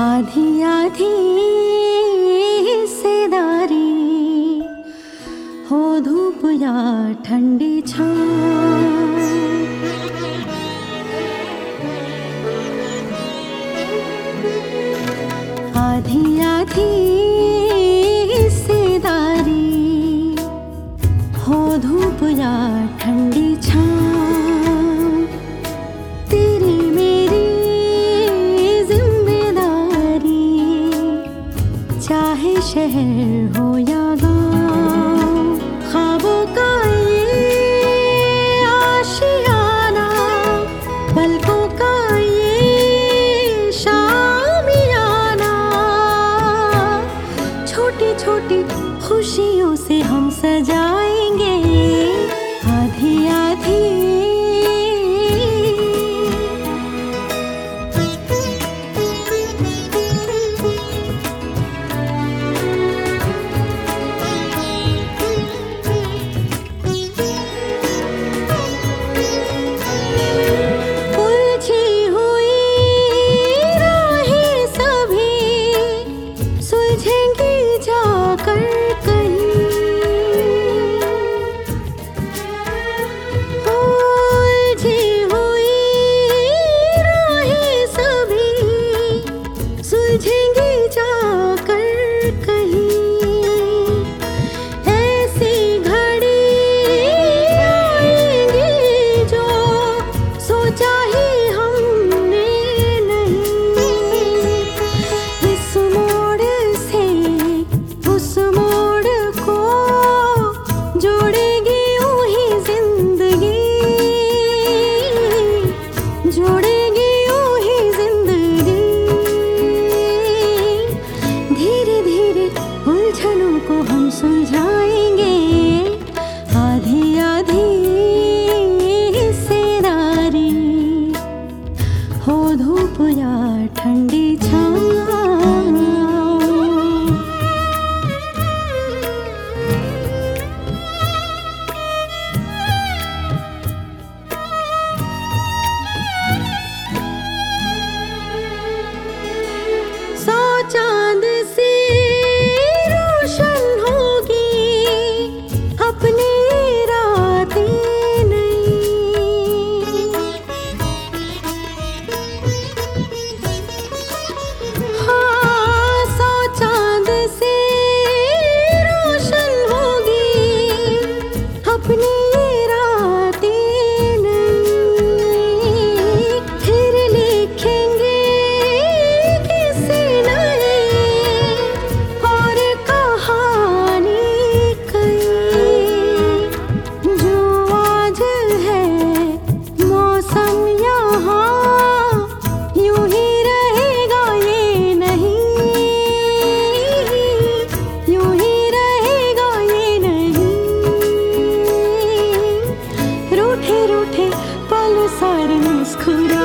आधी आधी हिस्सेदारी हो धूप या ठंडी छाँव। आधी आधी हिस्सेदारी हो धूप या ठंडी छाँव। तेरी मेरी जिम्मेदारी चाहे शहर हो या गाँव। ख्वाबों का ये आशियाना, पलकों का ये शामियाना, छोटी छोटी खुशियों से हम सजाएंगे आधी आधी। उलझनों को हम सुलझाएंगे आधी आधी हिस्सेदारी हो धूप या ठंडी छाँव। सौ चांद से रूठे रूठे पल सारे मुस्कुरा